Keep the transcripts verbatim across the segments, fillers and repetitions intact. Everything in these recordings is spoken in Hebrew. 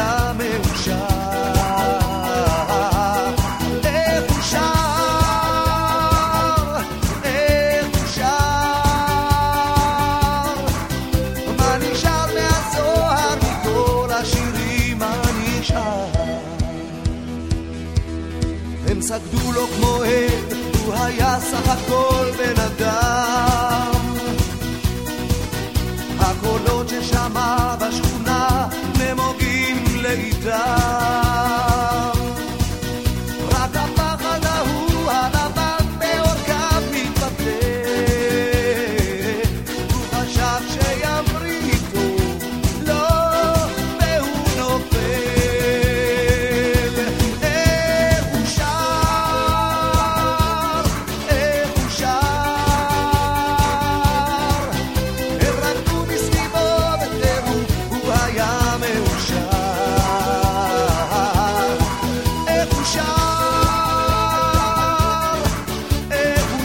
היה מאושר. איך הוא שר, איך הוא שר, מה נשאר מהזוהר מכל השירים, מה נשאר. הם סגדו לו כמו עד, הוא היה סך הכל בן אדם. הקולות ששמע בשכונה נמוגים לאיתם, רק הפחד ההוא הלבן באורכיו מתבטא. הוא חשב שימריא איתו, לא, והוא נופל. איך הוא שר, איך הוא שר, הם רקדו מסביבו בטירוף, הוא היה מאושר. איך הוא שר, איך הוא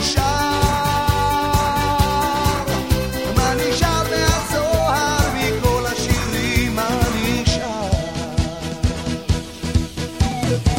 שר, מה נשאר מהזוהר מכל השירים, מה נשאר.